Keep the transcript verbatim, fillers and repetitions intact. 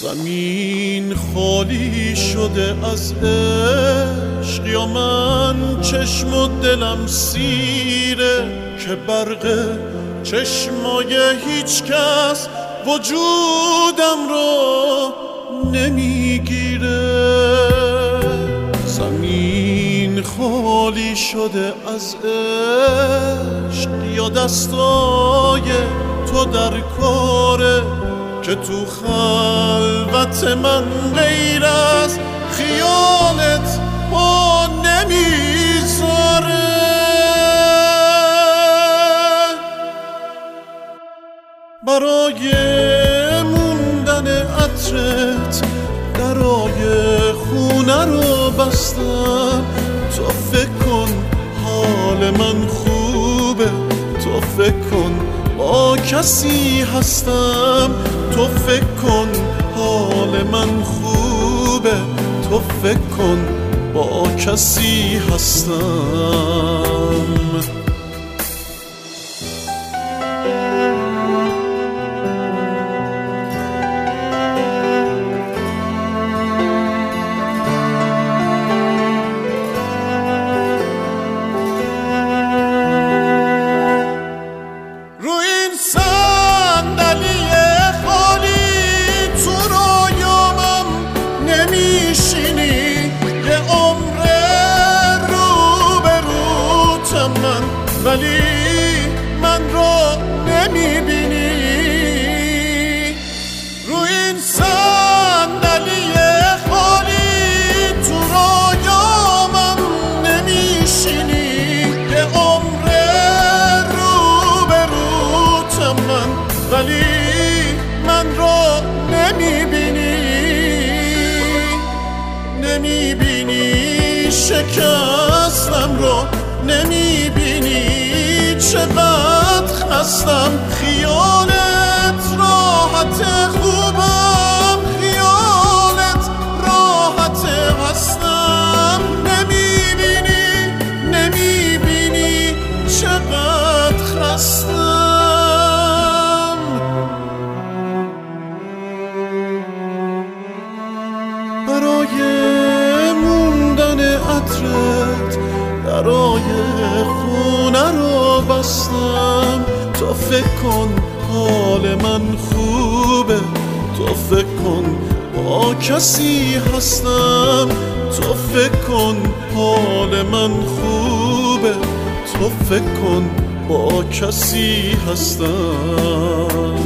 زمین خالی شده از عشق، یا من چشم و دلم سیره که برق چشمای هیچ کس وجودم رو نمیگیره. زمین خالی شده از عشق، یا دستای تو در کاره که تو خلوت من غیر از خیالت پا نمیذاره. برای موندن عطرت درای خونه رو بستم. تو فکر کن حال من خوبه، تو فکر کن با کسی هستم. تو فکر کن حال من خوبه، تو فکر کن با کسی هستم. ولی من رو نمیبینی. رو این صندلی خالی تو رویامم نمیشینی. یه عمر رو به روتم من، ولی من رو نمیبینی. نمیبینی شکستم رو، نمیبینی چقدر خستم. خیالت راحت خوبم، خیالت راحت هستم. نمیبینی نمیبینی چقدر خستم. برای موندن عطرت درای خونه رو بستم. تو فکر کن حال من خوبه، تو فکر کن با کسی هستم. تو فکر کن حال من خوبه، تو فکر کن با کسی هستم.